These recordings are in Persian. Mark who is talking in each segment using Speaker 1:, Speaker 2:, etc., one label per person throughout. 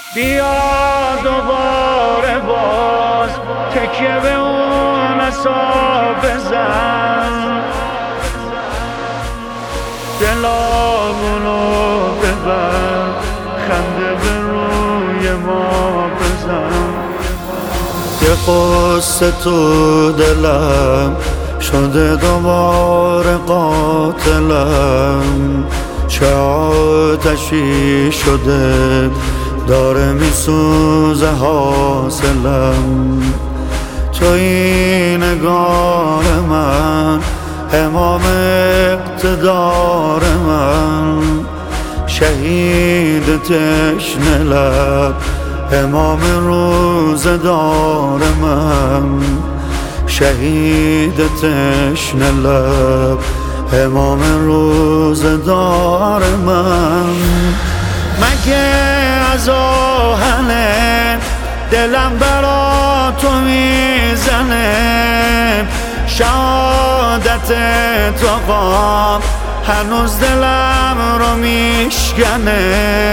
Speaker 1: بیا دوباره باز تکیه به اون عصا بزن، دلامونو ببر، خنده به روی ما بزن. یه قصه تو دلم شده دوباره قاتلم، چه آتشی شده داره میسوزه حاصلم. توی نگار من امام اقتدار من، شهید تشنه لب امام روزدار من، شهید تشنه لب امام روزدار من. مگه از آهنه دلم برا تو میزنه، شهادت تو قام هنوز دلم رو میشکنه.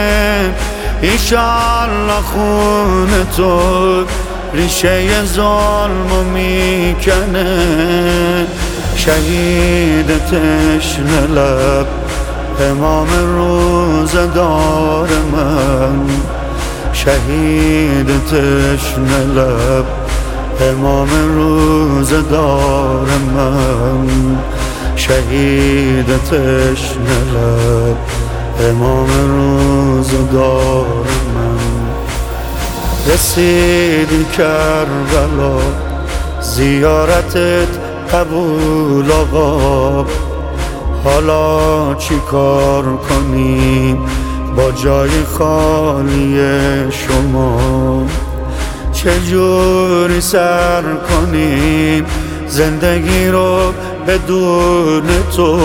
Speaker 1: ایشالله خون تو ریشه ظلمو میکنه، شهید تشنه لب امام روزدار من، شهید تشنه لب امام روزدار من، شهید تشنه لب امام روزدار من. رسیدی کربلا زیارتت قبول آقا، حالا چی کار کنیم با جای خالی شما؟ چجوری سر کنیم زندگی رو بدون تو؟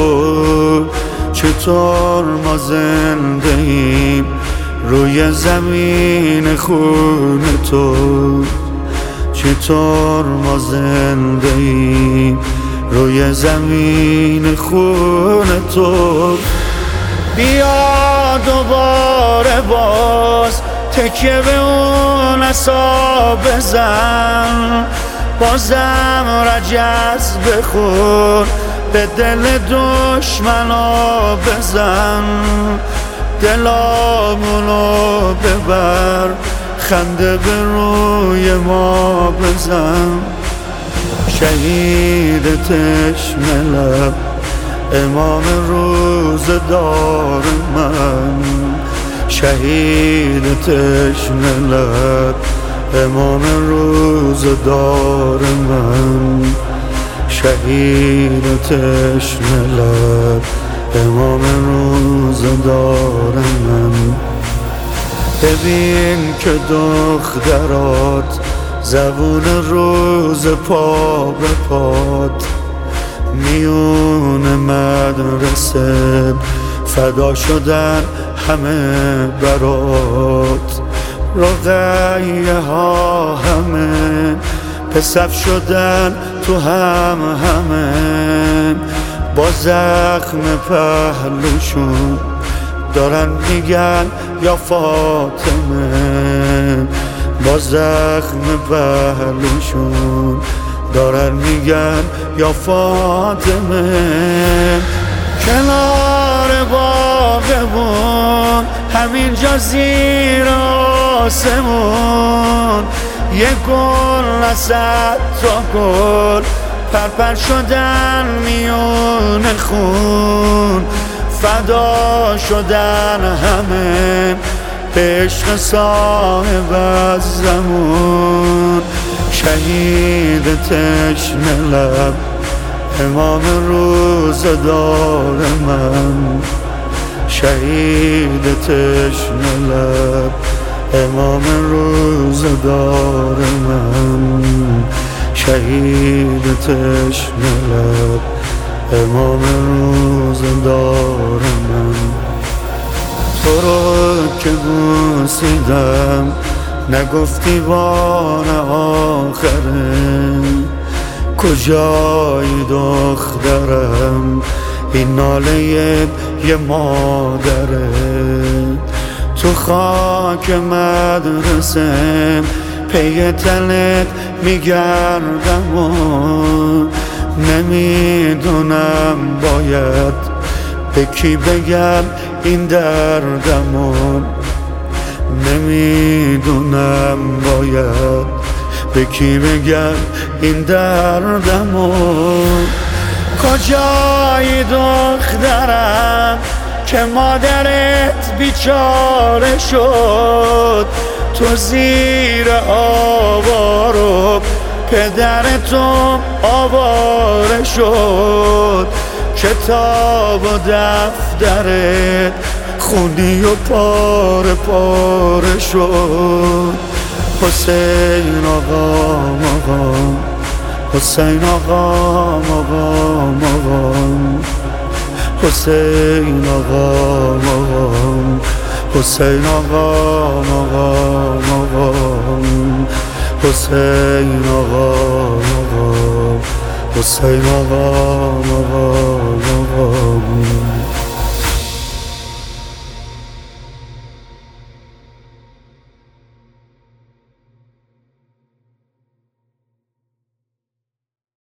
Speaker 1: چطور ما زنده ایم روی زمین خون تو؟ چطور ما زنده ایم روی زمین خون تو؟ بیا دوباره باز تکیه به اون عصا بزن، بازم رجز بخور به دل دشمنا بزن. دلامونو ببر، خنده به روی ما بزن. شهید تشنه لب امام روزدار من، شهید تشنه لب امام روزدار من، شهید تشنه لب امام روزدار من. ببین که دخترات زبون روز پا به پات، میون مدرسه فدا شدن همه برات. رقیه ها همه به صف شدن تو همه، با زخم پهلوشون دارن میگن یا فاطمه، با زخم پهلوشون دارن میگن یا فاطمه. کنار باغمون همینجا زیر آسمون، یه گل نصد تا گل پرپر شدن میون خون، فدا شدن همه به عشق صاحب از زمان. شهید تشنه لب امام روزدار من، شهید تشنه لب امام روزدار من، شهید تشنه لب امام روزدار من. تو رو که بوسیدم نگفتی بار آخره، کجایی دخترم این ناله یه مادره؟ تو خاک مدرسه پی تلت میگردم و نمیدونم باید به کی بگم این دردمون، نمیدونم باید به کی بگم این دردمون. کجایی دخترم که مادرت بیچاره شد، تو زیر آوارو پدرتون آواره شد، کتاب و دفترت خونی و پاره پاره شد. حسین آقا مقام، حسین آقا مقام مقام، حسین آقا مقام، حسین آقا مقام مقام، حسین آقا مقام، حسین آقا مقام مقام.